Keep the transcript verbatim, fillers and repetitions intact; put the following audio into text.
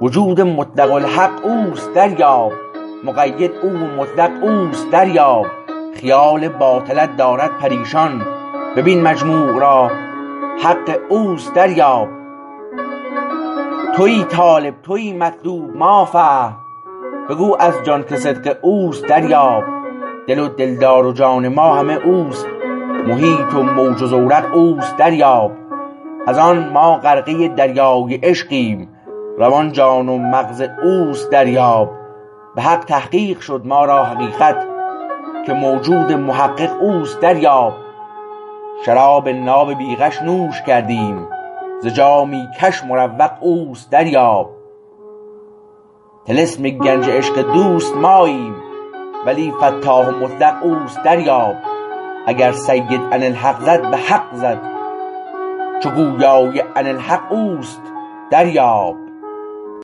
وجود مطلق الحق اوست دریاب، مقید او و مطلق اوست دریاب. خیال باطلت دارد پریشان، ببین مجموع را حق اوست دریاب. تویی طالب تویی مطلوب ما فهم، بگو از جان که صدق اوست دریاب. دل و دلدار و جان ما همه اوست، محیط و موج و زورق اوست دریاب. از آن ما غرقه دریای عشقیم، روان جان و مغز اوست دریاب. به حق تحقیق شد ما را حقیقت، که موجود محقق اوست دریاب. شراب ناب بی غش نوش کردیم، ز جامی کش مروق اوست دریاب. طلسم گنج عشق دوست ماییم، ولی فتاح و مطلق اوست دریاب. اگر سید اناالحق زد به حق زد، چو گویای اناالحق اوست دریاب.